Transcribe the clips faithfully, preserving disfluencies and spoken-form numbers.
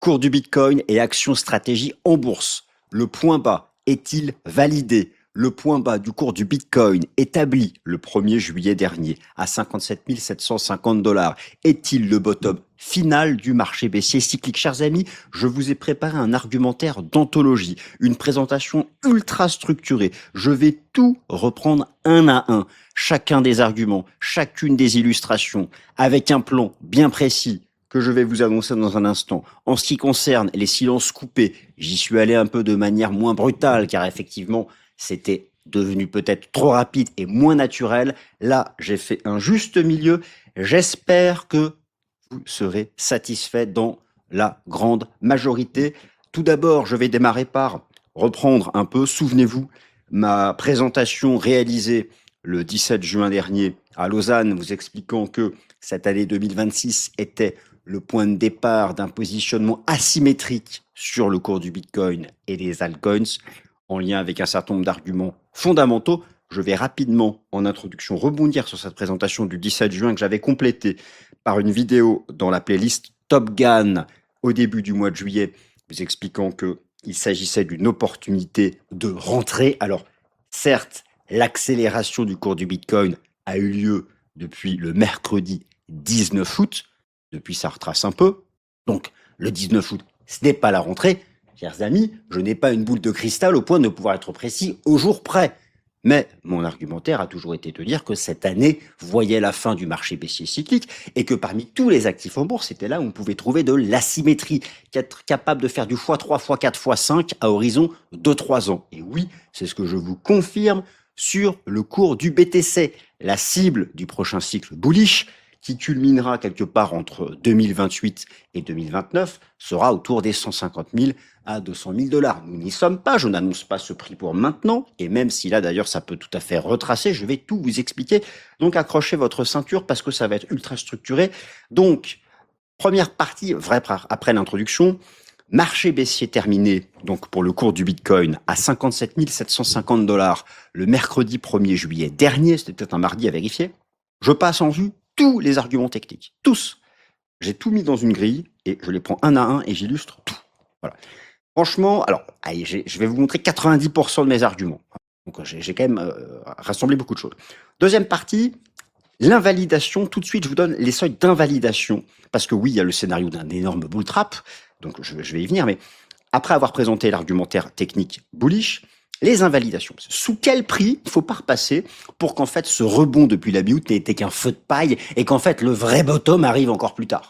cours du Bitcoin et actions stratégie en bourse. Le point bas est-il validé? Le point bas du cours du Bitcoin établi le premier juillet dernier à cinquante-sept mille sept cent cinquante dollars est-il le bottom final du marché baissier cyclique? Chers amis, je vous ai préparé un argumentaire d'anthologie, une présentation ultra structurée. Je vais tout reprendre un à un, chacun des arguments, chacune des illustrations, avec un plan bien précis que je vais vous annoncer dans un instant. En ce qui concerne les silences coupés, j'y suis allé un peu de manière moins brutale, car effectivement, c'était devenu peut-être trop rapide et moins naturel. Là, j'ai fait un juste milieu. J'espère que vous serez satisfait dans la grande majorité. Tout d'abord, je vais démarrer par reprendre un peu, souvenez-vous, ma présentation réalisée le dix-sept juin dernier à Lausanne, vous expliquant que cette année deux mille vingt-six était le point de départ d'un positionnement asymétrique sur le cours du Bitcoin et des altcoins, en lien avec un certain nombre d'arguments fondamentaux. Je vais rapidement, en introduction, rebondir sur cette présentation du dix-sept juin que j'avais complétée par une vidéo dans la playlist Top Gun au début du mois de juillet, vous expliquant qu'il s'agissait d'une opportunité de rentrée. Alors, certes, l'accélération du cours du Bitcoin a eu lieu depuis le mercredi dix-neuf août. Depuis, ça retrace un peu. Donc, le dix-neuf août, ce n'est pas la rentrée. Chers amis, je n'ai pas une boule de cristal au point de pouvoir être précis au jour près. Mais mon argumentaire a toujours été de dire que cette année voyait la fin du marché baissier cyclique et que parmi tous les actifs en bourse, c'était là où on pouvait trouver de l'asymétrie, être capable de faire du fois trois, fois quatre, fois cinq à horizon de trois ans. Et oui, c'est ce que je vous confirme sur le cours du B T C, la cible du prochain cycle bullish, qui culminera quelque part entre deux mille vingt-huit et deux mille vingt-neuf, sera autour des cent cinquante mille à deux cent mille dollars. Nous n'y sommes pas, je n'annonce pas ce prix pour maintenant, et même si là d'ailleurs ça peut tout à fait retracer, je vais tout vous expliquer. Donc accrochez votre ceinture parce que ça va être ultra structuré. Donc, première partie, vrai après l'introduction, marché baissier terminé, donc pour le cours du Bitcoin, à cinquante-sept mille sept cent cinquante dollars le mercredi premier juillet dernier, c'était peut-être un mardi à vérifier. Je passe en vue tous les arguments techniques, tous. J'ai tout mis dans une grille et je les prends un à un et j'illustre tout. Voilà. Franchement, alors, allez, je vais vous montrer quatre-vingt-dix pour cent de mes arguments. Donc, j'ai quand même euh, rassemblé beaucoup de choses. Deuxième partie, l'invalidation. Tout de suite, je vous donne les seuils d'invalidation. Parce que oui, il y a le scénario d'un énorme bull trap. Donc, je, je vais y venir. Mais après avoir présenté l'argumentaire technique bullish, les invalidations. Sous quel prix il ne faut pas repasser pour qu'en fait ce rebond depuis la mi-août n'ait été qu'un feu de paille et qu'en fait le vrai bottom arrive encore plus tard?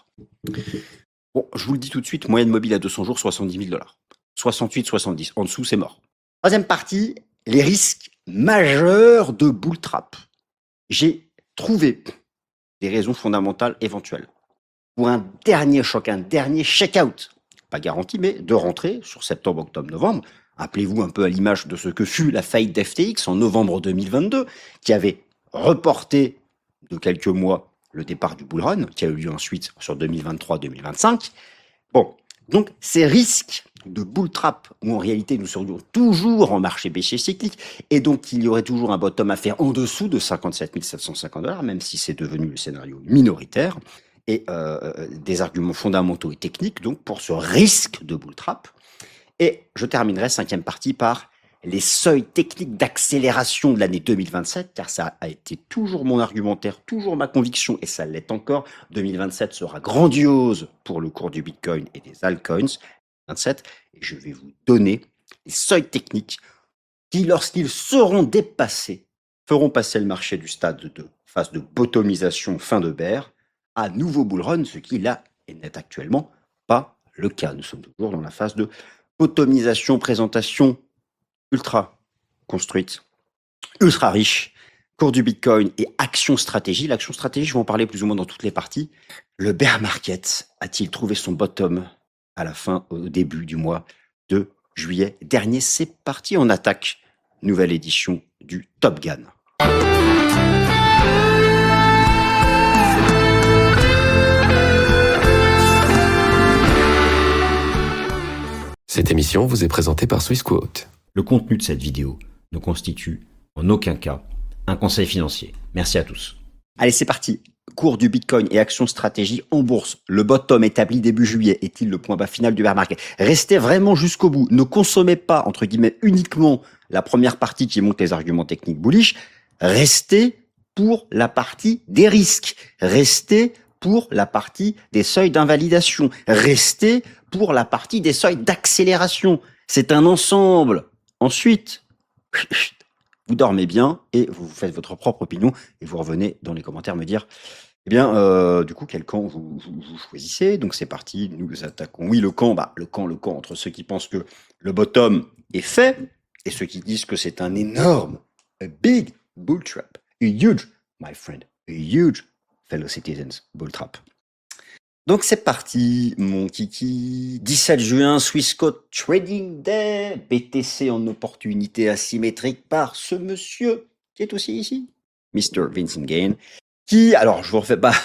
Bon, je vous le dis tout de suite, moyenne mobile à deux cents jours, soixante-dix mille dollars. soixante-huit, soixante-dix. En dessous, c'est mort. Troisième partie, les risques majeurs de bull trap. J'ai trouvé des raisons fondamentales éventuelles pour un dernier choc, un dernier check-out. Pas garanti, mais de rentrée sur septembre, octobre, novembre. Appelez-vous un peu à l'image de ce que fut la faillite d'F T X en novembre deux mille vingt-deux, qui avait reporté de quelques mois le départ du bull run, qui a eu lieu ensuite sur deux mille vingt-trois deux mille vingt-cinq. Bon, donc ces risques de bull trap, où en réalité nous serions toujours en marché baissier cyclique, et donc il y aurait toujours un bottom à faire en dessous de cinquante-sept mille sept cent cinquante dollars, même si c'est devenu le scénario minoritaire, et euh, des arguments fondamentaux et techniques donc pour ce risque de bull trap. Et je terminerai cinquième partie par les seuils techniques d'accélération de l'année deux mille vingt-sept, car ça a été toujours mon argumentaire, toujours ma conviction, et ça l'est encore. deux mille vingt-sept sera grandiose pour le cours du Bitcoin et des altcoins. vingt-sept, et je vais vous donner les seuils techniques qui, lorsqu'ils seront dépassés, feront passer le marché du stade de phase de bottomisation fin de bear à nouveau bull run, ce qui là n'est actuellement pas le cas. Nous sommes toujours dans la phase de bottomisation, présentation ultra construite, ultra riche, cours du Bitcoin et action stratégie. L'action stratégie, je vais en parler plus ou moins dans toutes les parties. Le bear market a-t-il trouvé son bottom à la fin, au début du mois de juillet dernier? C'est parti, on attaque. Nouvelle édition du Top Gun. Cette émission vous est présentée par Swissquote. Le contenu de cette vidéo ne constitue en aucun cas un conseil financier. Merci à tous. Allez, c'est parti. cours du Bitcoin et action stratégie en bourse. Le bottom établi début juillet est-il le point bas final du bear market? Restez vraiment jusqu'au bout. Ne consommez pas, entre guillemets, uniquement la première partie qui montre les arguments techniques bullish. Restez pour la partie des risques. Restez pour la partie des seuils d'invalidation. Restez pour la partie des seuils d'accélération. C'est un ensemble. Ensuite, vous dormez bien et vous faites votre propre opinion et vous revenez dans les commentaires me dire, eh bien, euh, du coup, quel camp vous, vous, vous choisissez. Donc c'est parti, nous attaquons. Oui, le camp, bah, le camp, le camp entre ceux qui pensent que le bottom est fait et ceux qui disent que c'est un énorme, a big bull trap, a huge, my friend, a huge, fellow citizens, bull trap. Donc c'est parti, mon kiki. dix-sept juin, Swissquote Trading Day, B T C en opportunité asymétrique par ce monsieur qui est aussi ici, mister Vincent Gain, qui, alors je vous refais pas,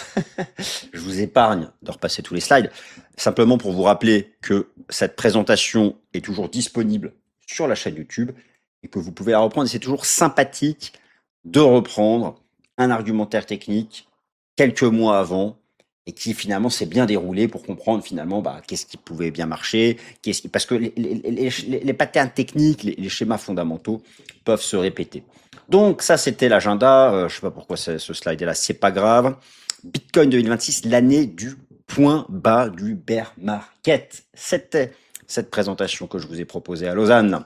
je vous épargne de repasser tous les slides, simplement pour vous rappeler que cette présentation est toujours disponible sur la chaîne YouTube et que vous pouvez la reprendre. Et c'est toujours sympathique de reprendre un argumentaire technique quelques mois avant et qui finalement s'est bien déroulé pour comprendre finalement bah, qu'est-ce qui pouvait bien marcher, qu'est-ce qui... parce que les, les, les, les patterns techniques, les, les schémas fondamentaux peuvent se répéter. Donc ça c'était l'agenda, euh, je sais pas pourquoi ce slide est là, c'est pas grave. Bitcoin deux mille vingt-six, l'année du point bas du bear market. C'était cette présentation que je vous ai proposée à Lausanne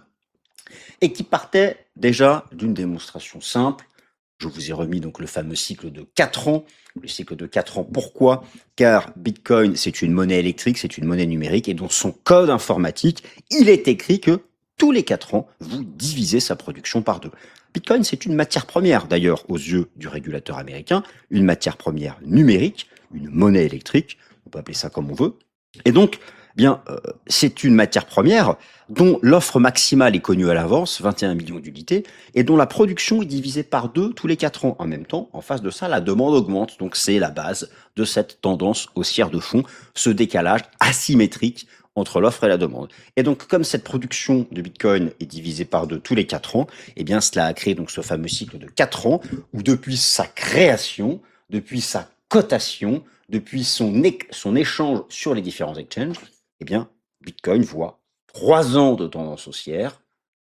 et qui partait déjà d'une démonstration simple. Je vous ai remis donc le fameux cycle de quatre ans. Le cycle de quatre ans, pourquoi? Car Bitcoin, c'est une monnaie électrique, c'est une monnaie numérique, et dans son code informatique, il est écrit que tous les quatre ans, vous divisez sa production par deux. Bitcoin, c'est une matière première, d'ailleurs, aux yeux du régulateur américain, une matière première numérique, une monnaie électrique, on peut appeler ça comme on veut. Et donc, bien, euh, c'est une matière première dont l'offre maximale est connue à l'avance, vingt et un millions d'unités, et dont la production est divisée par deux tous les quatre ans. En même temps, en face de ça, la demande augmente. Donc c'est la base de cette tendance haussière de fond, ce décalage asymétrique entre l'offre et la demande. Et donc, comme cette production de Bitcoin est divisée par deux tous les quatre ans, eh bien, cela a créé donc ce fameux cycle de quatre ans où depuis sa création, depuis sa cotation, depuis son, é son échange sur les différents exchanges, eh bien, Bitcoin voit trois ans de tendance haussière,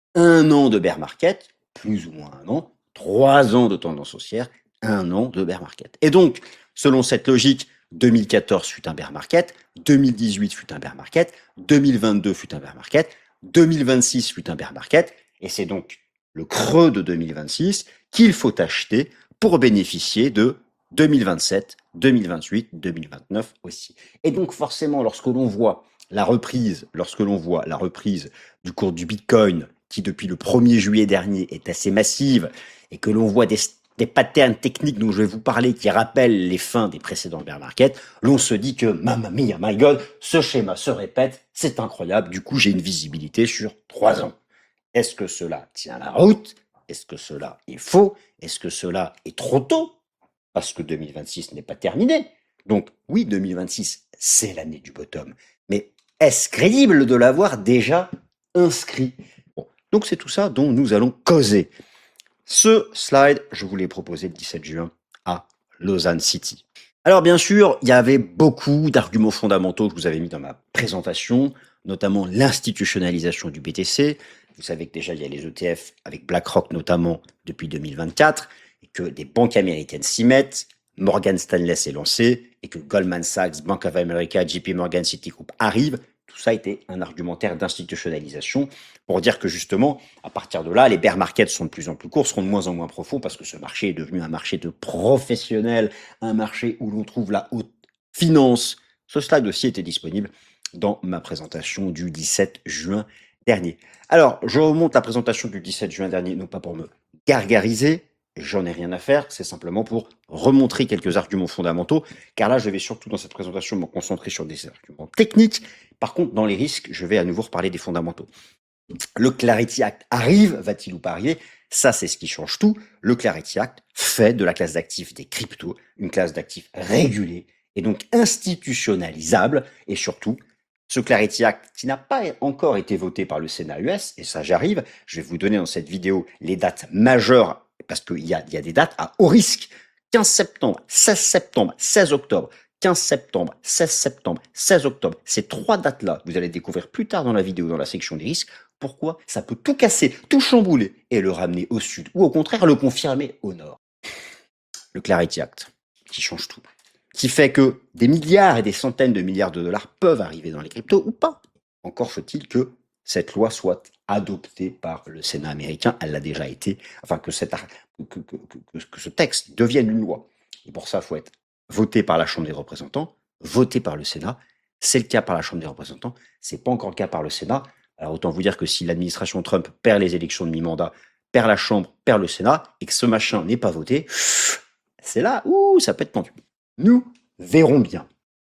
un an de bear market, plus ou moins un an, trois ans de tendance haussière, un an de bear market. Et donc, selon cette logique, deux mille quatorze fut un bear market, deux mille dix-huit fut un bear market, deux mille vingt-deux fut un bear market, deux mille vingt-six fut un bear market, et c'est donc le creux de deux mille vingt-six qu'il faut acheter pour bénéficier de deux mille vingt-sept, deux mille vingt-huit, deux mille vingt-neuf aussi. Et donc forcément, lorsque l'on voit la reprise, lorsque l'on voit la reprise du cours du Bitcoin, qui depuis le premier juillet dernier est assez massive, et que l'on voit des, des patterns techniques dont je vais vous parler qui rappellent les fins des précédents bear market, l'on se dit que, mamma mia, my God, ce schéma se répète, c'est incroyable, du coup j'ai une visibilité sur trois ans. Est-ce que cela tient la route? Est-ce que cela est faux? Est-ce que cela est trop tôt? Parce que deux mille vingt-six n'est pas terminé. Donc oui, deux mille vingt-six, c'est l'année du bottom. Mais est-ce crédible de l'avoir déjà inscrit? Bon, donc c'est tout ça dont nous allons causer. Ce slide, je vous l'ai proposé le dix-sept juin à Lausanne City. Alors bien sûr, il y avait beaucoup d'arguments fondamentaux que je vous avais mis dans ma présentation, notamment l'institutionnalisation du B T C. Vous savez que déjà, il y a les E T F avec BlackRock notamment depuis deux mille vingt-quatre, et que des banques américaines s'y mettent, Morgan Stanley s'est lancé, et que Goldman Sachs, Bank of America, J P Morgan, Citigroup arrivent. Tout ça était un argumentaire d'institutionnalisation pour dire que justement, à partir de là, les bear markets sont de plus en plus courts, seront de moins en moins profonds parce que ce marché est devenu un marché de professionnels, un marché où l'on trouve la haute finance. Ce slide aussi était disponible dans ma présentation du dix-sept juin dernier. Alors, je remonte la présentation du dix-sept juin dernier, non pas pour me gargariser, j'en ai rien à faire, c'est simplement pour remontrer quelques arguments fondamentaux, car là, je vais surtout dans cette présentation me concentrer sur des arguments techniques. Par contre, dans les risques, je vais à nouveau reparler des fondamentaux. Le Clarity Act arrive, va-t-il ou pas arriver? Ça, c'est ce qui change tout. Le Clarity Act fait de la classe d'actifs des cryptos une classe d'actifs régulée et donc institutionnalisable, et surtout, ce Clarity Act qui n'a pas encore été voté par le Sénat U S, et ça j'arrive, je vais vous donner dans cette vidéo les dates majeures, parce qu'il y a, il y a des dates à haut risque quinze septembre, seize septembre, seize octobre, quinze septembre, seize septembre, seize octobre. Ces trois dates-là, vous allez découvrir plus tard dans la vidéo, dans la section des risques, pourquoi ça peut tout casser, tout chambouler et le ramener au sud ou au contraire le confirmer au nord. Le Clarity Act, qui change tout, qui fait que des milliards et des centaines de milliards de dollars peuvent arriver dans les cryptos ou pas. Encore faut-il que cette loi soit adoptée par le Sénat américain. Elle l'a déjà été. Enfin, que, cette, que, que, que, que ce texte devienne une loi. Et pour ça, il faut être voté par la Chambre des représentants, voté par le Sénat. C'est le cas par la Chambre des représentants. C'est pas encore le cas par le Sénat. Alors autant vous dire que si l'administration Trump perd les élections de mi-mandat, perd la Chambre, perd le Sénat, et que ce machin n'est pas voté, c'est là où ça peut être tendu. Nous verrons bien.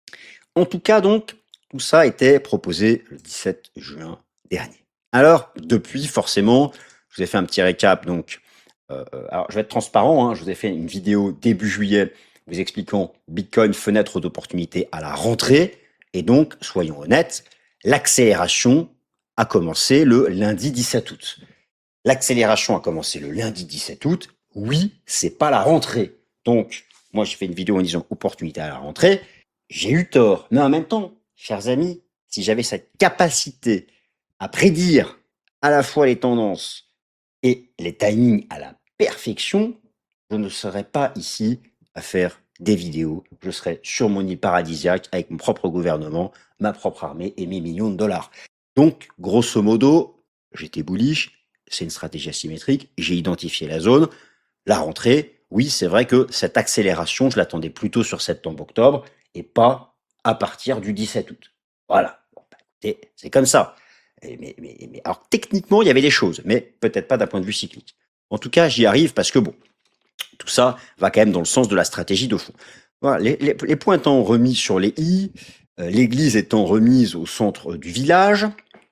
En tout cas, donc, tout ça était proposé le dix-sept juin dernier. Alors, depuis, forcément, je vous ai fait un petit récap. Donc, euh, alors, je vais être transparent. Hein, je vous ai fait une vidéo début juillet vous expliquant Bitcoin, fenêtre d'opportunité à la rentrée. Et donc, soyons honnêtes, l'accélération a commencé le lundi dix-sept août. L'accélération a commencé le lundi dix-sept août. Oui, c'est pas la rentrée. Donc, moi, j'ai fait une vidéo en disant opportunité à la rentrée. J'ai eu tort. Mais en même temps, chers amis, si j'avais cette capacité à prédire à la fois les tendances et les timings à la perfection, je ne serais pas ici à faire des vidéos. Je serais sur mon île paradisiaque avec mon propre gouvernement, ma propre armée et mes millions de dollars. Donc, grosso modo, j'étais bullish. C'est une stratégie asymétrique. J'ai identifié la zone. La rentrée, oui, c'est vrai que cette accélération, je l'attendais plutôt sur septembre-octobre et pas à partir du dix-sept août. Voilà. Bon, bah, écoutez, c'est comme ça. Mais, mais, mais, alors, techniquement, il y avait des choses, mais peut-être pas d'un point de vue cyclique. En tout cas, j'y arrive parce que, bon, tout ça va quand même dans le sens de la stratégie de fond. Voilà, les, les, les points étant remis sur les i, euh, l'église étant remise au centre du village,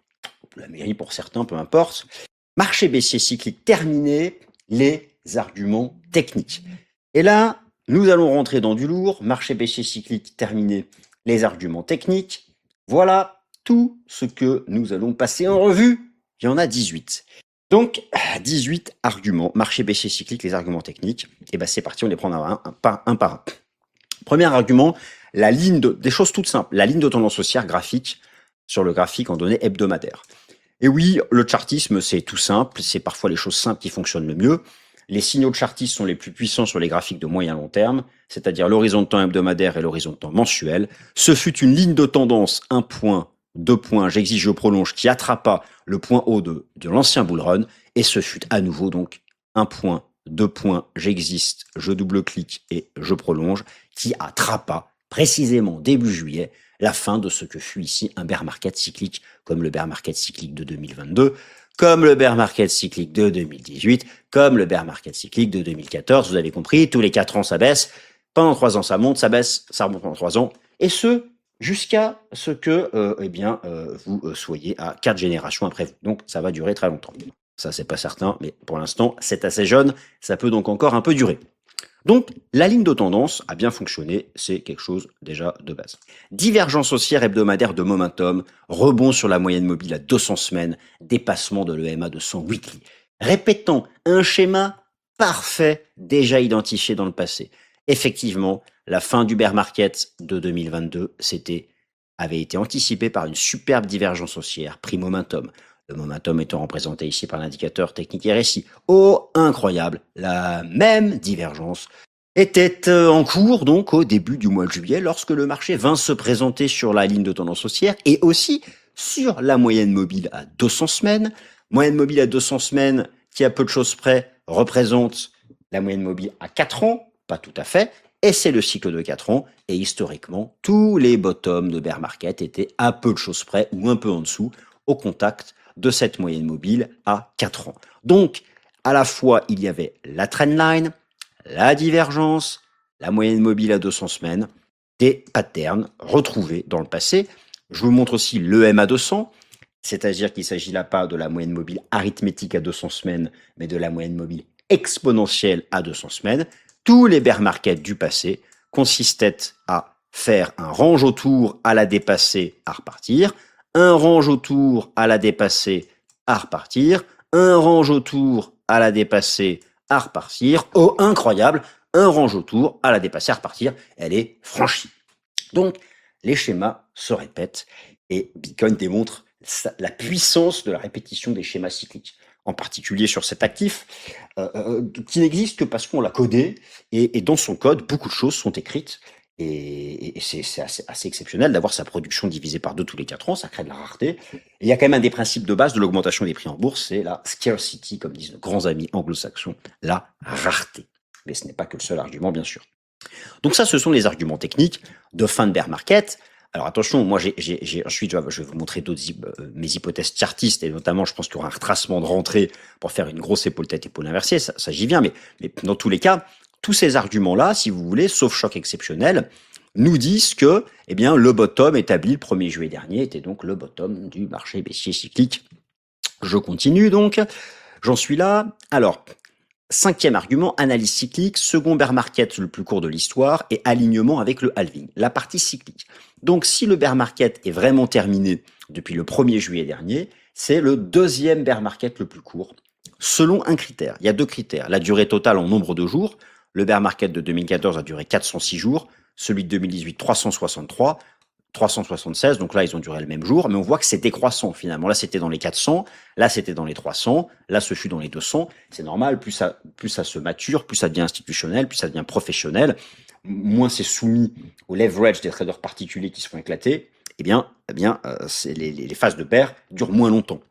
la mairie pour certains, peu importe. Marché baissier cyclique terminé, les arguments techniques. Et là, nous allons rentrer dans du lourd. Marché baissier cyclique terminé, les arguments techniques. Voilà tout ce que nous allons passer en revue. Il y en a dix-huit. Donc, dix-huit arguments. Marché baissier cyclique, les arguments techniques. Et bien, c'est parti, on les prend un, un, un, par, un par un. Premier argument, la ligne de, des choses toutes simples. La ligne de tendance haussière graphique sur le graphique en données hebdomadaires. Et oui, le chartisme, c'est tout simple. C'est parfois les choses simples qui fonctionnent le mieux. Les signaux de chartisme sont les plus puissants sur les graphiques de moyen long terme, c'est-à-dire l'horizon de temps hebdomadaire et l'horizon de temps mensuel. Ce fut une ligne de tendance, un point, deux points, j'exige, je prolonge, qui attrapa le point haut de, de l'ancien bull run. Et ce fut à nouveau donc un point, deux points, j'existe, je double-clique et je prolonge, qui attrapa précisément début juillet la fin de ce que fut ici un bear market cyclique, comme le bear market cyclique de deux mille vingt-deux, comme le bear market cyclique de deux mille dix-huit, comme le bear market cyclique de deux mille quatorze. Vous avez compris, tous les quatre ans ça baisse, pendant trois ans ça monte, ça baisse, ça remonte pendant trois ans, et ce jusqu'à ce que euh, eh bien euh, vous euh, soyez à quatre générations après vous. Donc ça va durer très longtemps. Ça c'est pas certain, mais pour l'instant c'est assez jeune, ça peut donc encore un peu durer. Donc, la ligne de tendance a bien fonctionné, c'est quelque chose déjà de base. Divergence haussière hebdomadaire de momentum, rebond sur la moyenne mobile à deux cents semaines, dépassement de l'E M A deux cents weekly. Répétons, un schéma parfait déjà identifié dans le passé. Effectivement, la fin du bear market de deux mille vingt-deux, c'était, avait été anticipée par une superbe divergence haussière, prix momentum. Le momentum étant représenté ici par l'indicateur technique R S I. Oh, incroyable, la même divergence était en cours donc au début du mois de juillet lorsque le marché vint se présenter sur la ligne de tendance haussière et aussi sur la moyenne mobile à deux cents semaines. Moyenne mobile à deux cents semaines qui à peu de choses près représente la moyenne mobile à quatre ans, pas tout à fait, et c'est le cycle de quatre ans et historiquement tous les bottoms de bear market étaient à peu de choses près ou un peu en dessous au contact de cette moyenne mobile à quatre ans. Donc, à la fois, il y avait la trendline, la divergence, la moyenne mobile à deux cents semaines, des patterns retrouvés dans le passé. Je vous montre aussi l'E M A deux cents, c'est-à-dire qu'il ne s'agit là pas de la moyenne mobile arithmétique à deux cents semaines, mais de la moyenne mobile exponentielle à deux cents semaines. Tous les bear markets du passé consistaient à faire un range autour, à la dépasser, à repartir, un range autour à la dépasser, à repartir, un range autour à la dépasser, à repartir. Oh, incroyable, un range autour, à la dépasser, à repartir, elle est franchie. Donc, les schémas se répètent et Bitcoin démontre sa- la puissance de la répétition des schémas cycliques, en particulier sur cet actif, euh, euh, qui n'existe que parce qu'on l'a codé, et, et dans son code, beaucoup de choses sont écrites, et, et c'est c'est assez, assez exceptionnel d'avoir sa production divisée par deux tous les quatre ans, ça crée de la rareté. Et il y a quand même un des principes de base de l'augmentation des prix en bourse, c'est la scarcity, comme disent nos grands amis anglo-saxons, la rareté. Mais ce n'est pas que le seul argument, bien sûr. Donc ça, ce sont les arguments techniques de fin de bear market. Alors attention, moi j'ai, j'ai, j'ai, ensuite je vais je vais vous montrer d'autres hy- euh, mes hypothèses chartistes, et notamment je pense qu'il y aura un retracement de rentrée pour faire une grosse épaule tête épaule inversée, ça, ça j'y viens, mais, mais dans tous les cas, tous ces arguments-là, si vous voulez, sauf choc exceptionnel, nous disent que eh bien, le bottom établi le premier juillet dernier était donc le bottom du marché baissier cyclique. Je continue donc, j'en suis là. Alors, cinquième argument, analyse cyclique, second bear market le plus court de l'histoire et alignement avec le halving, la partie cyclique. Donc si le bear market est vraiment terminé depuis le premier juillet dernier, c'est le deuxième bear market le plus court, selon un critère. Il y a deux critères, la durée totale en nombre de jours. Le bear market de deux mille quatorze a duré quatre cent six jours, celui de deux mille dix-huit trois cent soixante-trois, trois cent soixante-seize, donc là ils ont duré le même jour, mais on voit que c'est décroissant finalement. Là c'était dans les quatre cents, là c'était dans les trois cents, là ce fut dans les deux cents. C'est normal, plus ça, plus ça se mature, plus ça devient institutionnel, plus ça devient professionnel, moins c'est soumis au leverage des traders particuliers qui se font éclater, eh bien, eh bien euh, c'est les, les, les phases de bear durent moins longtemps.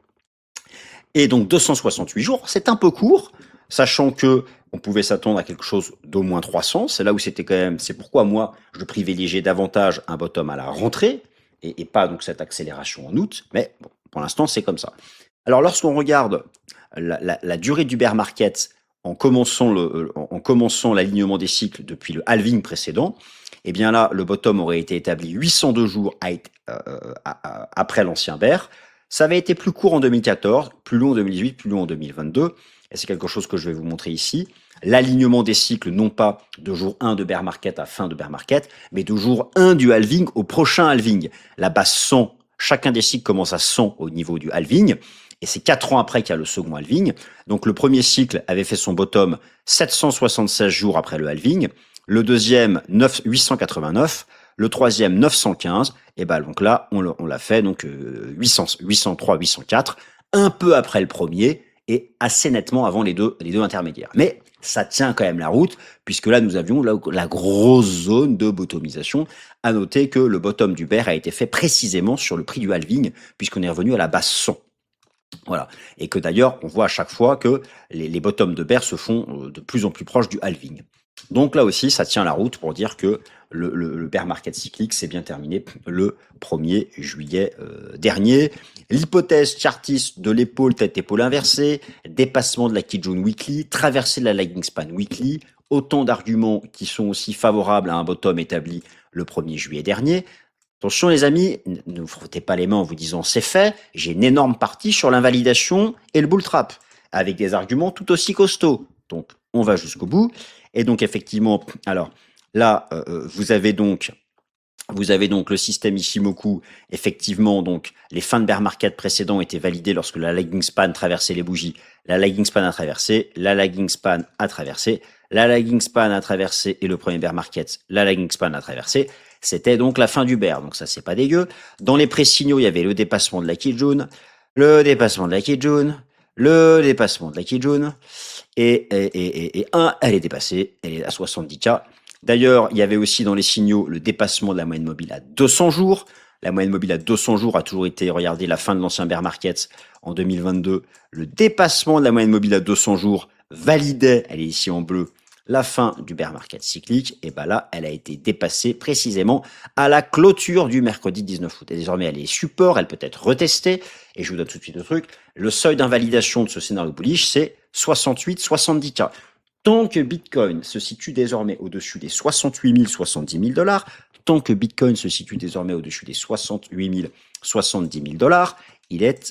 Et donc deux cent soixante-huit jours, c'est un peu court, sachant que on pouvait s'attendre à quelque chose d'au moins trois cents. C'est là où c'était quand même, c'est pourquoi moi je privilégiais davantage un bottom à la rentrée et, et pas donc cette accélération en août. Mais bon, pour l'instant c'est comme ça. Alors lorsqu'on regarde la, la, la durée du bear market en commençant le, en commençant l'alignement des cycles depuis le halving précédent, eh bien là le bottom aurait été établi huit cent deux jours à, euh, à, à, après l'ancien bear. Ça avait été plus court en deux mille quatorze, plus long en deux mille dix-huit, plus long en deux mille vingt-deux. Et c'est quelque chose que je vais vous montrer ici. L'alignement des cycles, non pas de jour un de bear market à fin de bear market, mais de jour un du halving au prochain halving. La base cent, chacun des cycles commence à cent au niveau du halving. Et c'est quatre ans après qu'il y a le second halving. Donc le premier cycle avait fait son bottom sept cent soixante-seize jours après le halving. Le deuxième, huit cent quatre-vingt-neuf. Le troisième, neuf cent quinze. Et ben donc là, on l'a fait, donc euh, huit cents, huit cent trois, huit cent quatre, un peu après le premier et assez nettement avant les deux, les deux intermédiaires. Mais ça tient quand même la route, puisque là, nous avions la, la grosse zone de bottomisation. À noter que le bottom du bear a été fait précisément sur le prix du halving, puisqu'on est revenu à la base cent. Voilà. Et que d'ailleurs, on voit à chaque fois que les, les bottoms de bear se font de plus en plus proches du halving. Donc là aussi, ça tient la route pour dire que le, le, le bear market cyclique s'est bien terminé le premier juillet euh, dernier. L'hypothèse chartiste de l'épaule tête-épaule inversée, dépassement de la Kijun Weekly, traversée de la lagging span weekly, autant d'arguments qui sont aussi favorables à un bottom établi le premier juillet dernier. Attention les amis, ne vous frottez pas les mains en vous disant c'est fait, j'ai une énorme partie sur l'invalidation et le bull trap, avec des arguments tout aussi costauds. Donc on va jusqu'au bout. Et donc effectivement, alors là, euh, vous avez donc, vous avez donc le système Ishimoku. Effectivement, donc les fins de bear market précédents étaient validées lorsque la lagging span traversait les bougies. La lagging span a traversé, la lagging span a traversé, la lagging span a traversé et le premier bear market, la lagging span a traversé. C'était donc la fin du bear, donc ça c'est pas dégueu. Dans les pré-signaux, il y avait le dépassement de la Kijun, le dépassement de la Kijun, le dépassement de la Kijun. Et, et, et, et un, elle est dépassée, elle est à soixante-dix K. D'ailleurs, il y avait aussi dans les signaux le dépassement de la moyenne mobile à deux cents jours. La moyenne mobile à deux cents jours a toujours été, regardez, la fin de l'ancien bear market en deux mille vingt-deux. Le dépassement de la moyenne mobile à deux cents jours validait, elle est ici en bleu, la fin du bear market cyclique. Et ben là, elle a été dépassée précisément à la clôture du mercredi dix-neuf août. Et désormais, elle est support, elle peut être retestée. Et je vous donne tout de suite le truc. Le seuil d'invalidation de ce scénario bullish, c'est soixante-huit soixante-dix K. Tant que Bitcoin se situe désormais au-dessus des soixante-huit mille, soixante-dix mille dollars, tant que Bitcoin se situe désormais au-dessus des soixante-huit mille, soixante-dix mille dollars, il est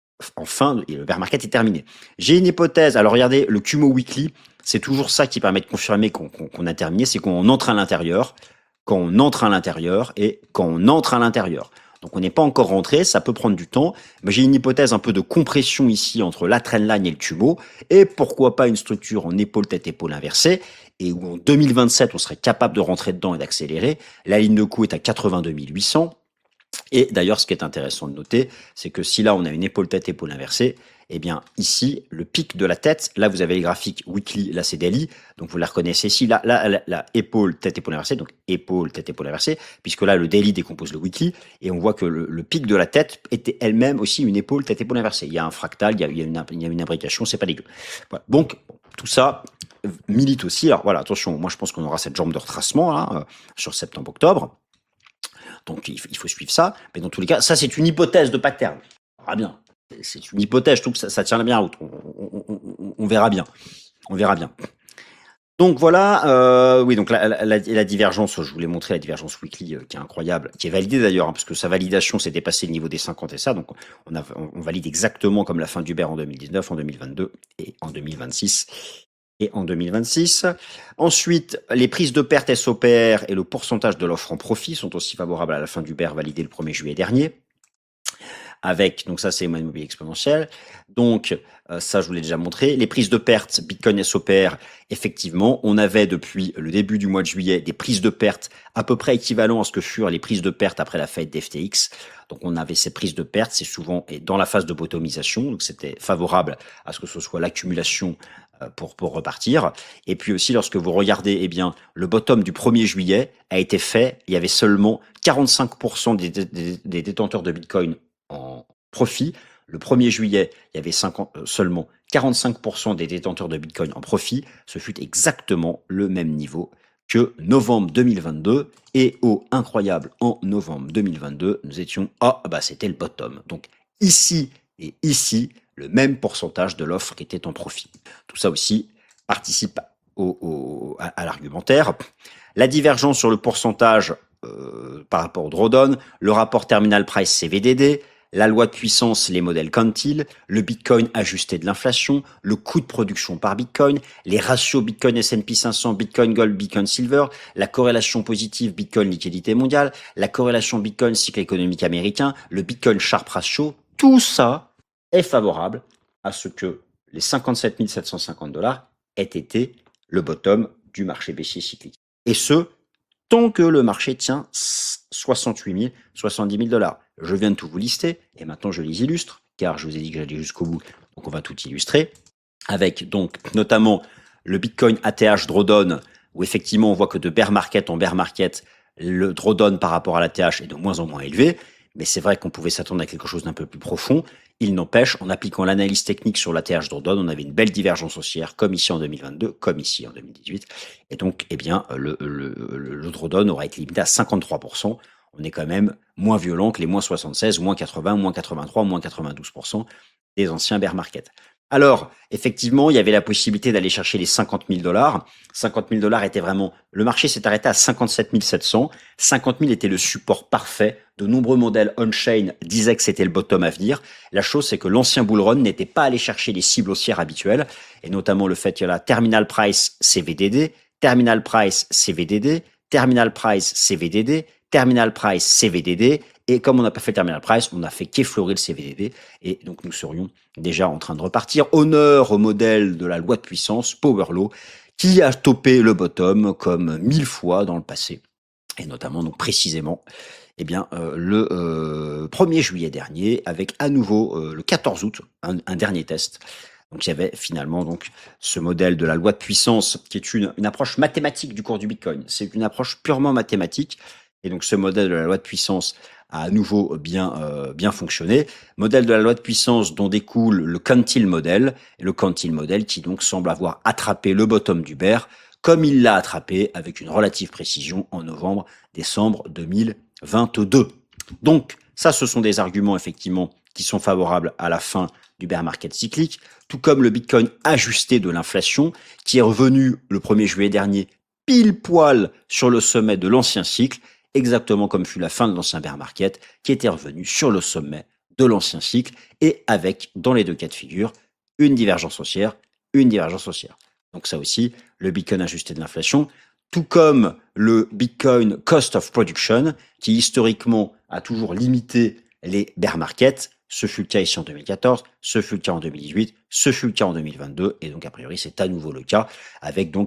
enfin, le bear market est terminé. J'ai une hypothèse. Alors regardez, le Kumo Weekly, c'est toujours ça qui permet de confirmer qu'on qu'on, qu'on a terminé, c'est qu'on entre à l'intérieur, quand on entre à l'intérieur et quand on entre à l'intérieur. Donc on n'est pas encore rentré, ça peut prendre du temps, mais j'ai une hypothèse un peu de compression ici entre la trendline et le Kumo, et pourquoi pas une structure en épaule tête épaule inversée. et où en deux mille vingt-sept, on serait capable de rentrer dedans et d'accélérer. La ligne de coup est à quatre-vingt-deux mille huit cents. Et d'ailleurs, ce qui est intéressant de noter, c'est que si là, on a une épaule-tête, épaule inversée, eh bien, ici, le pic de la tête, là, vous avez les graphiques weekly, là, c'est daily, donc vous la reconnaissez ici, là, là, la, la épaule, tête, épaule inversée, donc épaule, tête, épaule inversée, puisque là, le daily décompose le weekly, et on voit que le, le pic de la tête était elle-même aussi une épaule, tête, épaule inversée. Il y a un fractal, il y a, il y a, une, il y a une imbrication, c'est pas dégueu. Voilà. Donc, bon, tout ça milite aussi. Alors voilà, attention, moi, je pense qu'on aura cette jambe de retracement, là, euh, sur septembre-octobre. Donc il faut suivre ça, mais dans tous les cas, ça c'est une hypothèse de pattern. On verra bien. C'est une hypothèse, je trouve que ça, ça tient bien en route. On, on, on, on verra bien. On verra bien. Donc voilà, euh, oui, donc la, la, la, la divergence, je vous l'ai montré, la divergence weekly euh, qui est incroyable, qui est validée d'ailleurs, hein, parce que sa validation s'est dépassée le niveau des cinquante et ça, donc on, a, on valide exactement comme la fin du bear en deux mille dix-neuf, en deux mille vingt-deux et en deux mille vingt-six. Et en deux mille vingt-six. Ensuite, les prises de perte S O P R et le pourcentage de l'offre en profit sont aussi favorables à la fin du bear validé le premier juillet dernier. Avec, donc ça c'est moyenne mobile exponentielle. Donc euh, ça je vous l'ai déjà montré. Les prises de perte Bitcoin S O P R, effectivement, on avait depuis le début du mois de juillet des prises de perte à peu près équivalentes à ce que furent les prises de perte après la faillite d'F T X. Donc on avait ces prises de perte, c'est souvent et dans la phase de bottomisation, donc c'était favorable à ce que ce soit l'accumulation pour, pour repartir. Et puis aussi, lorsque vous regardez, eh bien, le bottom du premier juillet a été fait, il y avait seulement quarante-cinq pour cent des, des, des détenteurs de Bitcoin en profit. Le premier juillet, il y avait cinquante, euh, seulement quarante-cinq pour cent des détenteurs de Bitcoin en profit. Ce fut exactement le même niveau que novembre deux mille vingt-deux. Et au incroyable, en novembre deux mille vingt-deux, nous étions, ah, bah, c'était le bottom. Donc, ici et ici, le même pourcentage de l'offre qui était en profit. Tout ça aussi participe au, au, à, à l'argumentaire. La divergence sur le pourcentage euh, par rapport au drawdown, le rapport terminal price C V D D, la loi de puissance, les modèles quantile, le Bitcoin ajusté de l'inflation, le coût de production par Bitcoin, les ratios Bitcoin S and P cinq cents, Bitcoin Gold, Bitcoin Silver, la corrélation positive Bitcoin liquidité mondiale, la corrélation Bitcoin cycle économique américain, le Bitcoin Sharpe ratio, tout ça est favorable à ce que les cinquante-sept mille sept cent cinquante dollars aient été le bottom du marché baissier cyclique. Et ce, tant que le marché tient soixante-huit mille, soixante-dix mille dollars. Je viens de tout vous lister et maintenant je les illustre, car je vous ai dit que j'allais jusqu'au bout, donc on va tout illustrer. Avec donc notamment le Bitcoin A T H drawdown, où effectivement on voit que de bear market en bear market, le drawdown par rapport à l'A T H est de moins en moins élevé. Mais c'est vrai qu'on pouvait s'attendre à quelque chose d'un peu plus profond. Il n'empêche, en appliquant l'analyse technique sur l'A T H drawdown, on avait une belle divergence haussière, comme ici en deux mille vingt-deux, comme ici en deux mille dix-huit. Et donc, eh bien, le, le, le, le drawdown aura été limité à cinquante-trois pour cent. On est quand même moins violent que les moins soixante-seize, moins quatre-vingts, moins quatre-vingt-trois, moins quatre-vingt-douze pour cent des anciens bear market. Alors, effectivement, il y avait la possibilité d'aller chercher les cinquante mille dollars. cinquante mille dollars était vraiment, le marché s'est arrêté à cinquante-sept mille sept cents. cinquante mille était le support parfait. De nombreux modèles on-chain disaient que c'était le bottom à venir. La chose, c'est que l'ancien bull run n'était pas allé chercher les cibles haussières habituelles, et notamment le fait qu'il y a la terminal price C V D D, terminal price C V D D, terminal price C V D D, terminal price C V D D, et comme on n'a pas fait le terminal price, on n'a fait qu'effleurer le C V D D, et donc nous serions déjà en train de repartir. Honneur au modèle de la loi de puissance, Power Law, qui a topé le bottom comme mille fois dans le passé, et notamment donc précisément eh bien, euh, le euh, premier juillet dernier, avec à nouveau euh, le quatorze août, un, un dernier test. Donc il y avait finalement donc ce modèle de la loi de puissance qui est une, une approche mathématique du cours du Bitcoin. C'est une approche purement mathématique. Et donc ce modèle de la loi de puissance a à nouveau bien, euh, bien fonctionné. Modèle de la loi de puissance dont découle le quantile model, et le quantile model qui donc semble avoir attrapé le bottom du bear, comme il l'a attrapé avec une relative précision en novembre-décembre deux mille vingt-deux. Donc ça, ce sont des arguments effectivement qui sont favorables à la fin du bear market cyclique, tout comme le Bitcoin ajusté de l'inflation qui est revenu le premier juillet dernier pile poil sur le sommet de l'ancien cycle, exactement comme fut la fin de l'ancien bear market, qui était revenu sur le sommet de l'ancien cycle, et avec, dans les deux cas de figure, une divergence haussière, une divergence haussière. Donc ça aussi, le Bitcoin ajusté de l'inflation, tout comme le Bitcoin Cost of Production, qui historiquement a toujours limité les bear markets. Ce fut le cas ici en deux mille quatorze, ce fut le cas en deux mille dix-huit, ce fut le cas en deux mille vingt-deux, et donc a priori c'est à nouveau le cas, avec donc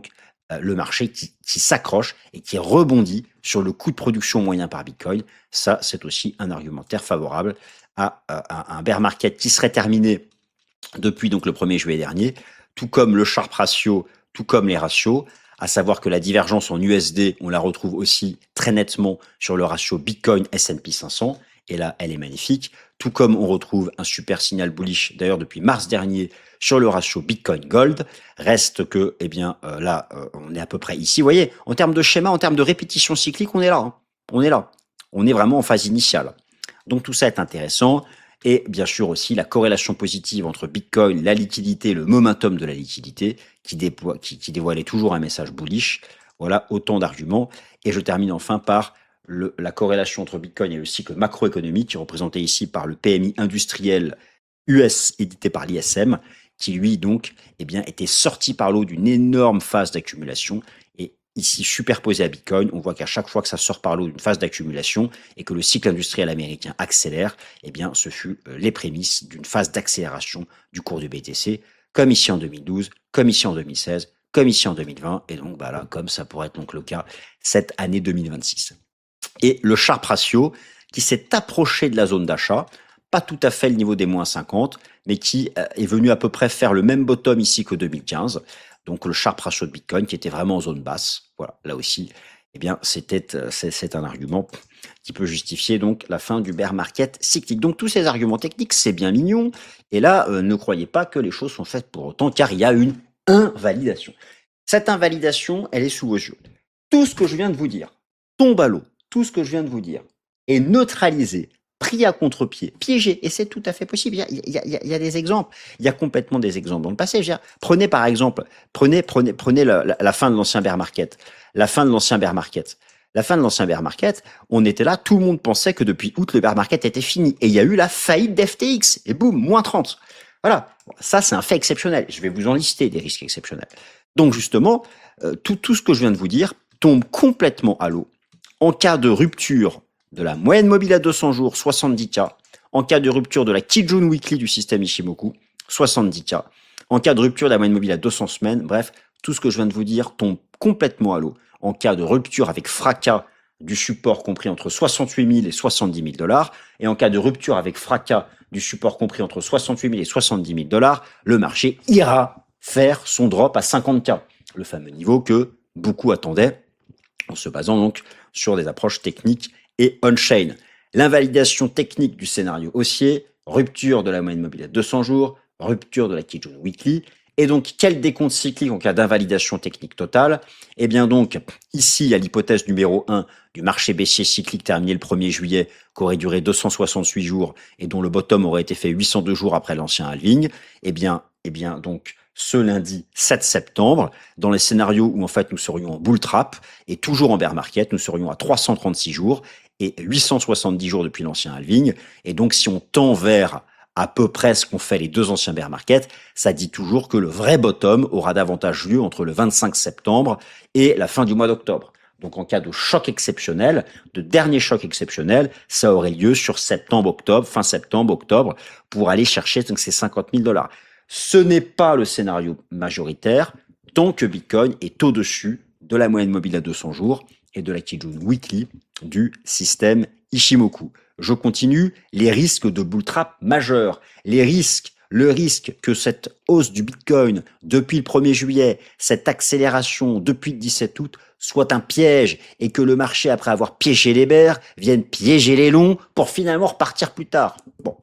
euh, le marché qui, qui s'accroche et qui rebondit sur le coût de production moyen par Bitcoin. Ça, c'est aussi un argumentaire favorable à, à, à un bear market qui serait terminé depuis donc le premier juillet dernier, tout comme le Sharpe ratio, tout comme les ratios, à savoir que la divergence en U S D, on la retrouve aussi très nettement sur le ratio Bitcoin S and P cinq cents, et là, elle est magnifique, tout comme on retrouve un super signal bullish, d'ailleurs depuis mars dernier, sur le ratio Bitcoin Gold. Reste que, eh bien, euh, là, euh, on est à peu près ici. Vous voyez, en termes de schéma, en termes de répétition cyclique, on est là. Hein. On est là. On est vraiment en phase initiale. Donc tout ça est intéressant. Et bien sûr aussi la corrélation positive entre Bitcoin, la liquidité, le momentum de la liquidité, qui, déploie, qui, qui dévoilait toujours un message bullish. Voilà autant d'arguments. Et je termine enfin par le, la corrélation entre Bitcoin et le cycle macroéconomique, qui est représenté ici par le P M I industriel U S édité par l'I S M, qui lui donc eh bien, était sorti par l'eau d'une énorme phase d'accumulation. Et ici, superposé à Bitcoin, on voit qu'à chaque fois que ça sort par l'eau d'une phase d'accumulation et que le cycle industriel américain accélère, eh bien, ce fut les prémices d'une phase d'accélération du cours du B T C, comme ici en deux mille douze, comme ici en deux mille seize, comme ici en deux mille vingt, et donc bah là, comme ça pourrait être donc le cas cette année deux mille vingt-six. Et le Sharpe ratio, qui s'est approché de la zone d'achat, pas tout à fait le niveau des moins cinquante, mais qui est venu à peu près faire le même bottom ici que deux mille quinze. Donc le Sharpe ratio de Bitcoin qui était vraiment en zone basse. Voilà, là aussi, eh bien, c'était, c'est, c'est un argument qui peut justifier donc la fin du bear market cyclique. Donc tous ces arguments techniques, c'est bien mignon. Et là, euh, ne croyez pas que les choses sont faites pour autant, car il y a une invalidation. Cette invalidation, elle est sous vos yeux. Tout ce que je viens de vous dire tombe à l'eau. Tout ce que je viens de vous dire est neutralisé, pris à contre-pied, piégé, et c'est tout à fait possible. Il y, a, il, y a, il y a des exemples, il y a complètement des exemples dans le passé. Je veux dire, prenez par exemple, prenez, prenez, prenez la, la, la fin de l'ancien bear market, la fin de l'ancien bear market. La fin de l'ancien bear market, on était là, tout le monde pensait que depuis août, le bear market était fini, et il y a eu la faillite d'F T X, et boum, moins trente. Voilà, ça c'est un fait exceptionnel. Je vais vous en lister des risques exceptionnels. Donc justement, euh, tout, tout ce que je viens de vous dire tombe complètement à l'eau en cas de rupture de la moyenne mobile à deux cents jours, soixante-dix K. En cas de rupture de la Kijun Weekly du système Ichimoku, soixante-dix K. En cas de rupture de la moyenne mobile à deux cents semaines, bref, tout ce que je viens de vous dire tombe complètement à l'eau. En cas de rupture avec fracas du support compris entre soixante-huit mille et soixante-dix mille dollars, et en cas de rupture avec fracas du support compris entre soixante-huit mille et soixante-dix mille dollars, le marché ira faire son drop à cinquante K, le fameux niveau que beaucoup attendaient, en se basant donc sur des approches techniques et on-chain. L'invalidation technique du scénario haussier, rupture de la moyenne mobile à deux cents jours, rupture de la Kijun Weekly, et donc quel décompte cyclique en cas d'invalidation technique totale? Eh bien donc, ici, il y a l'hypothèse numéro un du marché baissier cyclique terminé le premier juillet, qui aurait duré deux cent soixante-huit jours et dont le bottom aurait été fait huit cent deux jours après l'ancien halving. Eh bien, eh bien donc, ce lundi sept septembre, dans les scénarios où en fait nous serions en bull trap et toujours en bear market, nous serions à trois cent trente-six jours et huit cent soixante-dix jours depuis l'ancien halving. Et donc si on tend vers à peu près ce qu'ont fait les deux anciens bear market, ça dit toujours que le vrai bottom aura davantage lieu entre le vingt-cinq septembre et la fin du mois d'octobre. Donc en cas de choc exceptionnel, de dernier choc exceptionnel, ça aurait lieu sur septembre, octobre, fin septembre, octobre, pour aller chercher donc ces cinquante mille dollars. Ce n'est pas le scénario majoritaire tant que Bitcoin est au-dessus de la moyenne mobile à deux cents jours et de la Kijun Weekly du système Ichimoku. Je continue, les risques de bull trap majeurs, les risques, le risque que cette hausse du Bitcoin depuis le premier juillet, cette accélération depuis le dix-sept août soit un piège et que le marché, après avoir piégé les bears, vienne piéger les longs pour finalement repartir plus tard. Bon.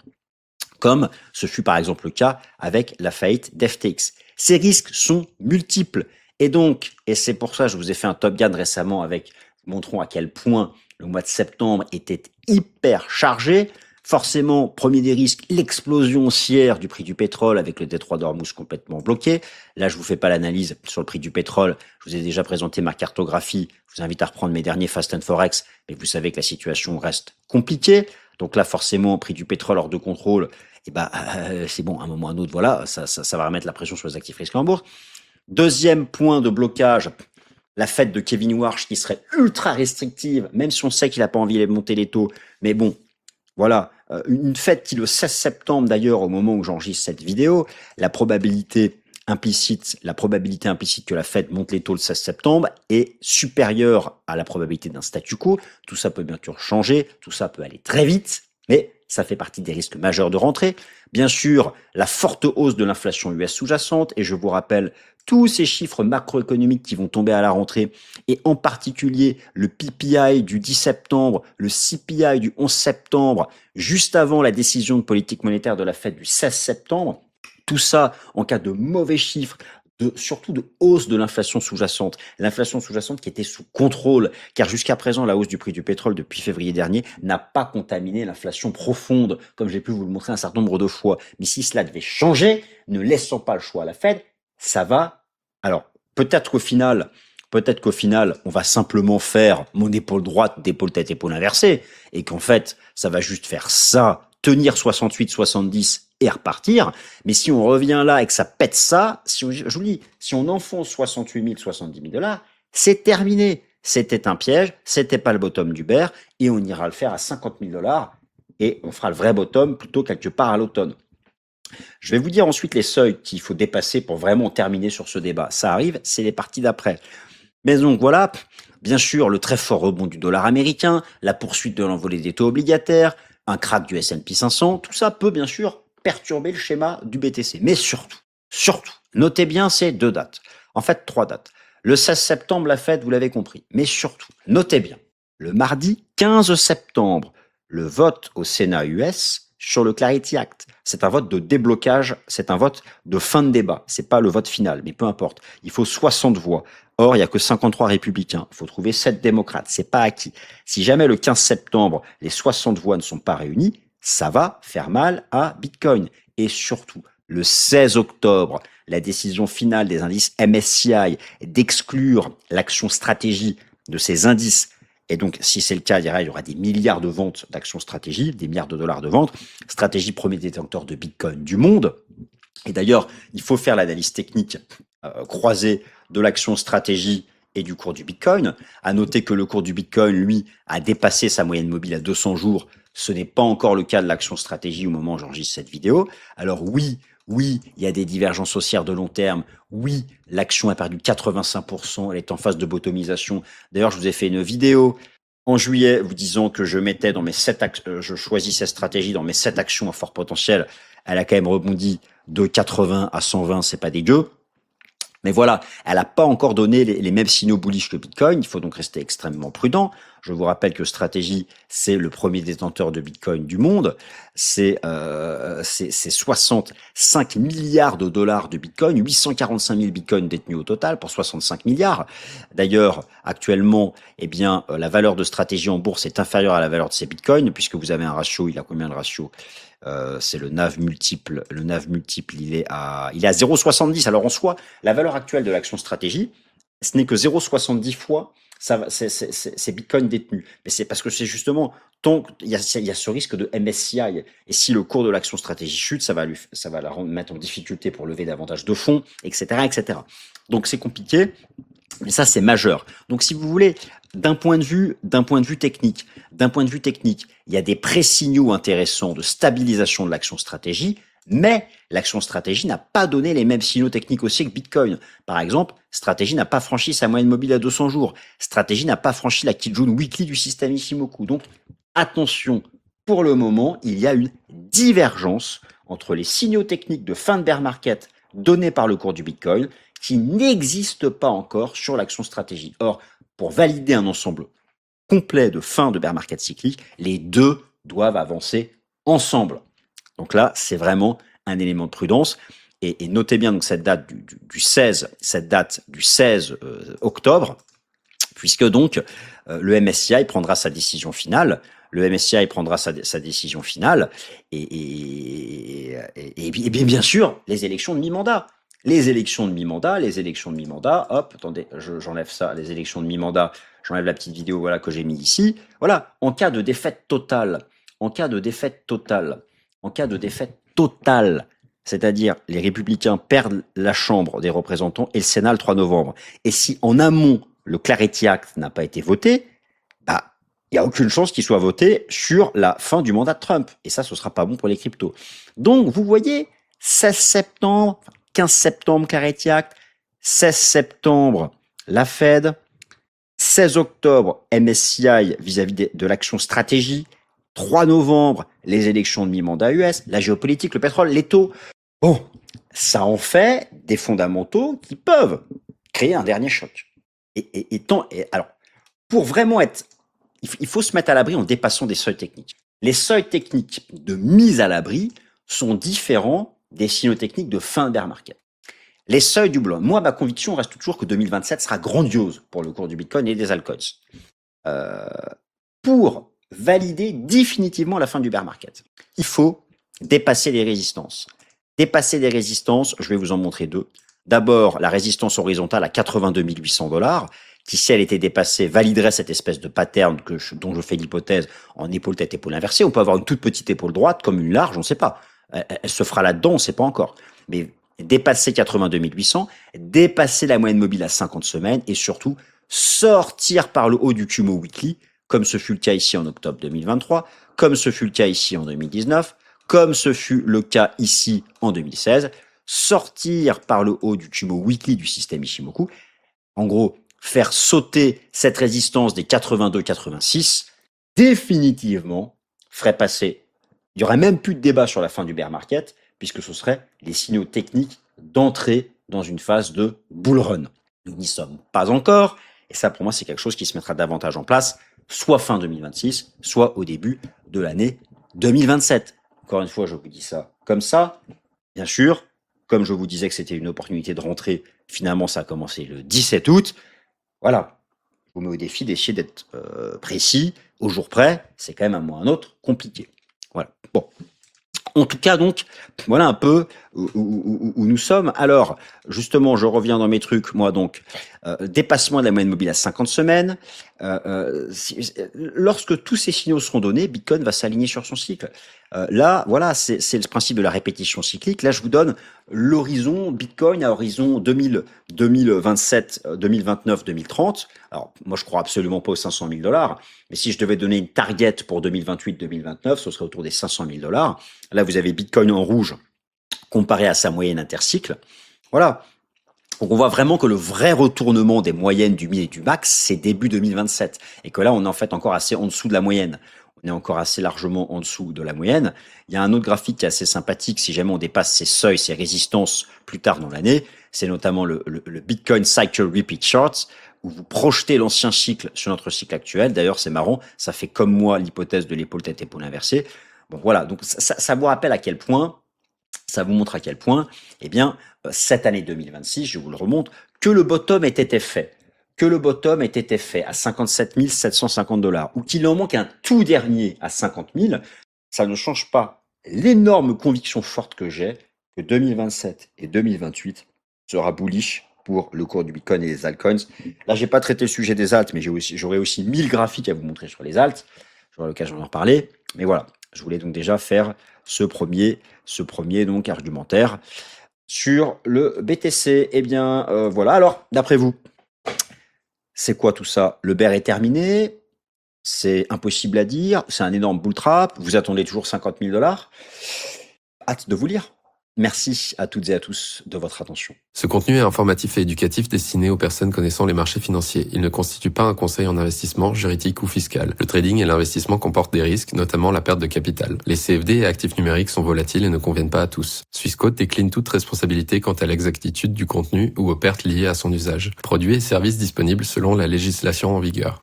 Comme ce fut par exemple le cas avec la faillite d'F T X. Ces risques sont multiples. Et donc, et c'est pour ça que je vous ai fait un Top Gun récemment avec, montrons à quel point le mois de septembre était hyper chargé. Forcément, premier des risques, l'explosion haussière du prix du pétrole avec le détroit d'Ormuz complètement bloqué. Là, je vous fais pas l'analyse sur le prix du pétrole. Je vous ai déjà présenté ma cartographie. Je vous invite à reprendre mes derniers Fast and Forex. Mais vous savez que la situation reste compliquée. Donc là, forcément, prix du pétrole hors de contrôle, eh ben, euh, c'est bon, à un moment ou à un autre, voilà, ça, ça, ça va remettre la pression sur les actifs risqués en bourse. Deuxième point de blocage, la Fed de Kevin Warsh qui serait ultra restrictive, même si on sait qu'il n'a pas envie de monter les taux. Mais bon, voilà, une Fed qui le seize septembre d'ailleurs, au moment où j'enregistre cette vidéo, la probabilité implicite, la probabilité implicite que la Fed monte les taux le seize septembre est supérieure à la probabilité d'un statu quo. Tout ça peut bien sûr changer, tout ça peut aller très vite, mais ça fait partie des risques majeurs de rentrée. Bien sûr, la forte hausse de l'inflation U S sous-jacente, et je vous rappelle tous ces chiffres macroéconomiques qui vont tomber à la rentrée, et en particulier le P P I du dix septembre, le C P I du onze septembre, juste avant la décision de politique monétaire de la Fed du seize septembre. Tout ça, en cas de mauvais chiffres, de, surtout de hausse de l'inflation sous-jacente. L'inflation sous-jacente qui était sous contrôle, car jusqu'à présent, la hausse du prix du pétrole depuis février dernier n'a pas contaminé l'inflation profonde, comme j'ai pu vous le montrer un certain nombre de fois. Mais si cela devait changer, ne laissant pas le choix à la Fed, ça va. Alors, peut-être qu'au final, peut-être qu'au final, on va simplement faire mon épaule droite d'épaule tête épaule inversée, et qu'en fait, ça va juste faire ça, tenir soixante-huit soixante-dix et repartir. Mais si on revient là et que ça pète ça, si on, je vous dis, si on enfonce soixante-huit mille, soixante-dix mille dollars, c'est terminé. C'était un piège, c'était pas le bottom du bear, et on ira le faire à cinquante mille dollars, et on fera le vrai bottom plutôt quelque part à l'automne. Je vais vous dire ensuite les seuils qu'il faut dépasser pour vraiment terminer sur ce débat. Ça arrive, c'est les parties d'après. Mais donc voilà, bien sûr, le très fort rebond du dollar américain, la poursuite de l'envolée des taux obligataires, un crack du S and P cinq cents, tout ça peut bien sûr perturber le schéma du B T C. Mais surtout, surtout, notez bien ces deux dates. En fait, trois dates. Le seize septembre, la Fed, vous l'avez compris. Mais surtout, notez bien, le mardi quinze septembre, le vote au Sénat U S sur le Clarity Act. C'est un vote de déblocage, c'est un vote de fin de débat. C'est pas le vote final, mais peu importe. Il faut soixante voix. Or, il y a que cinquante-trois républicains. Il faut trouver sept démocrates. C'est pas acquis. Si jamais le quinze septembre, les soixante voix ne sont pas réunies, ça va faire mal à Bitcoin. Et surtout, le seize octobre, la décision finale des indices M S C I d'exclure l'action stratégie de ces indices. Et donc, si c'est le cas, il y aura des milliards de ventes d'actions stratégie, des milliards de dollars de ventes. Stratégie premier détenteur de Bitcoin du monde. Et d'ailleurs, il faut faire l'analyse technique euh, croisée de l'action stratégie et du cours du Bitcoin. À noter que le cours du Bitcoin, lui, a dépassé sa moyenne mobile à deux cents jours. Ce n'est pas encore le cas de l'action stratégie au moment où j'enregistre cette vidéo. Alors oui, oui, il y a des divergences haussières de long terme. Oui, l'action a perdu quatre-vingt-cinq pour cent. Elle est en phase de bottomisation. D'ailleurs, je vous ai fait une vidéo en juillet vous disant que je mettais dans mes sept actions, je choisissais cette stratégie dans mes sept actions à fort potentiel. Elle a quand même rebondi de quatre-vingts à cent vingt, c'est pas dégueu. Mais voilà, elle n'a pas encore donné les, les mêmes signaux bullish que Bitcoin. Il faut donc rester extrêmement prudent. Je vous rappelle que Stratégie, c'est le premier détenteur de Bitcoin du monde. C'est euh, soixante-cinq milliards de dollars de Bitcoin, huit cent quarante-cinq mille Bitcoins détenus au total pour soixante-cinq milliards. D'ailleurs, actuellement, eh bien, la valeur de Stratégie en bourse est inférieure à la valeur de ces Bitcoins, puisque vous avez un ratio. Il a combien le ratio ? Euh, c'est le N A V multiple. Le N A V multiple, il est à, il est à zéro virgule soixante-dix. Alors en soi, la valeur actuelle de l'action stratégie, ce n'est que zéro virgule soixante-dix fois c'est Bitcoin détenu. Mais c'est parce que c'est justement, tant il y a, il y a ce risque de M S C I. Et si le cours de l'action stratégie chute, ça va lui, ça va la rendre, mettre en difficulté pour lever davantage de fonds, et cetera, et cetera. Donc c'est compliqué. Mais ça, c'est majeur. Donc, si vous voulez, d'un point de vue, d'un point de vue technique, d'un point de vue technique, il y a des pré-signaux intéressants de stabilisation de l'action stratégie, mais l'action stratégie n'a pas donné les mêmes signaux techniques aussi que Bitcoin. Par exemple, stratégie n'a pas franchi sa moyenne mobile à deux cents jours. Stratégie n'a pas franchi la Kijun Weekly du système Ichimoku. Donc, attention, pour le moment, il y a une divergence entre les signaux techniques de fin de bear market donnés par le cours du Bitcoin qui n'existe pas encore sur l'action stratégie. Or, pour valider un ensemble complet de fin de bear market cyclique, les deux doivent avancer ensemble. Donc là, c'est vraiment un élément de prudence. Et, et notez bien donc cette date du, du, du seize, cette date du seize euh, octobre, puisque donc euh, le M S C I prendra sa décision finale. Le M S C I prendra sa, sa décision finale. Et, et, et, et, et bien, bien sûr, les élections de mi-mandat. Les élections de mi-mandat, les élections de mi-mandat, hop, attendez, je, j'enlève ça, les élections de mi-mandat, j'enlève la petite vidéo voilà, que j'ai mis ici. Voilà, en cas de défaite totale, en cas de défaite totale, en cas de défaite totale, c'est-à-dire les républicains perdent la Chambre des représentants et le Sénat le trois novembre. Et si en amont, le Clarity Act n'a pas été voté, bah, il n'y a aucune chance qu'il soit voté sur la fin du mandat de Trump. Et ça, ce ne sera pas bon pour les cryptos. Donc, vous voyez, seize septembre, quinze septembre, Clarity Act. seize septembre, la Fed. seize octobre, M S C I vis-à-vis de, de l'action stratégie. trois novembre, les élections de mi-mandat U S, la géopolitique, le pétrole, les taux. Bon, ça en fait des fondamentaux qui peuvent créer un dernier choc. Et, et, et, tant, et alors, pour vraiment être... Il faut se mettre à l'abri en dépassant des seuils techniques. Les seuils techniques de mise à l'abri sont différents des signaux techniques de fin de bear market. Les seuils du blanc. Moi, ma conviction reste toujours que deux mille vingt-sept sera grandiose pour le cours du Bitcoin et des altcoins. Euh, pour valider définitivement la fin du bear market, il faut dépasser les résistances. Dépasser les résistances, je vais vous en montrer deux. D'abord, la résistance horizontale à quatre-vingt-deux mille huit cents dollars, qui, si elle était dépassée, validerait cette espèce de pattern que je, dont je fais l'hypothèse en épaule-tête, épaule inversée. On peut avoir une toute petite épaule droite, comme une large, on ne sait pas. Elle, elle se fera là-dedans, on ne sait pas encore. Mais dépasser quatre-vingt-deux mille huit cents, dépasser la moyenne mobile à cinquante semaines et surtout sortir par le haut du Kumo Weekly, comme ce fut le cas ici en octobre deux mille vingt-trois, comme ce fut le cas ici en deux mille dix-neuf, comme ce fut le cas ici en deux mille seize, sortir par le haut du Kumo Weekly du système Ishimoku, en gros, faire sauter cette résistance des quatre-vingt-deux quatre-vingt-six, définitivement ferait passer, il n'y aurait même plus de débat sur la fin du bear market, puisque ce seraient les signaux techniques d'entrée dans une phase de bull run. Nous n'y sommes pas encore, et ça pour moi c'est quelque chose qui se mettra davantage en place, soit fin deux mille vingt-six, soit au début de l'année deux mille vingt-sept. Encore une fois, je vous dis ça comme ça, bien sûr, comme je vous disais que c'était une opportunité de rentrer, finalement ça a commencé le dix-sept août, voilà, je vous mets au défi d'essayer d'être euh, précis, au jour près, c'est quand même un moment ou un autre compliqué. Voilà, bon. En tout cas, donc, voilà un peu où, où, où nous sommes. Alors, justement, je reviens dans mes trucs. Moi, donc, euh, dépassement de la moyenne mobile à cinquante semaines. Euh, euh, si, lorsque tous ces signaux seront donnés, Bitcoin va s'aligner sur son cycle. Euh, là, voilà, c'est, c'est le principe de la répétition cyclique. Là, je vous donne l'horizon Bitcoin à horizon deux mille, deux mille vingt-sept, deux mille vingt-neuf, deux mille trente. Alors, moi, je crois absolument pas aux cinq cent mille dollars. Mais si je devais donner une target pour deux mille vingt-huit, deux mille vingt-neuf, ce serait autour des cinq cent mille dollars. Là, vous avez Bitcoin en rouge comparé à sa moyenne intercycle. Voilà. Donc, on voit vraiment que le vrai retournement des moyennes du min et du max, c'est début deux mille vingt-sept. Et que là, on est en fait encore assez en dessous de la moyenne. On est encore assez largement en dessous de la moyenne. Il y a un autre graphique qui est assez sympathique si jamais on dépasse ces seuils, ces résistances plus tard dans l'année. C'est notamment le, le, le Bitcoin Cycle Repeat Charts, où vous projetez l'ancien cycle sur notre cycle actuel. D'ailleurs, c'est marrant, ça fait comme moi l'hypothèse de l'épaule tête épaule inversée. Bon, voilà, donc ça, ça vous rappelle à quel point, ça vous montre à quel point, eh bien, cette année deux mille vingt-six, je vous le remonte, que le bottom était fait. que le bottom ait été fait à cinquante-sept mille sept cent cinquante dollars ou qu'il en manque un tout dernier à cinquante mille, ça ne change pas l'énorme conviction forte que j'ai que deux mille vingt-sept et deux mille vingt-huit sera bullish pour le cours du Bitcoin et des altcoins. Là, j'ai pas traité le sujet des alts, mais j'ai aussi, j'aurai aussi mille graphiques à vous montrer sur les alts. J'aurai l'occasion d'en reparler. Mais voilà, je voulais donc déjà faire ce premier, ce premier donc argumentaire sur le B T C. Eh bien, euh, voilà. Alors, d'après vous, c'est quoi tout ça? Le bear est terminé? C'est impossible à dire. C'est un énorme bull trap. Vous attendez toujours cinquante mille dollars. Hâte de vous lire. Merci à toutes et à tous de votre attention. Ce contenu est informatif et éducatif destiné aux personnes connaissant les marchés financiers. Il ne constitue pas un conseil en investissement, juridique ou fiscal. Le trading et l'investissement comportent des risques, notamment la perte de capital. Les C F D et actifs numériques sont volatiles et ne conviennent pas à tous. Swissquote décline toute responsabilité quant à l'exactitude du contenu ou aux pertes liées à son usage. Produits et services disponibles selon la législation en vigueur.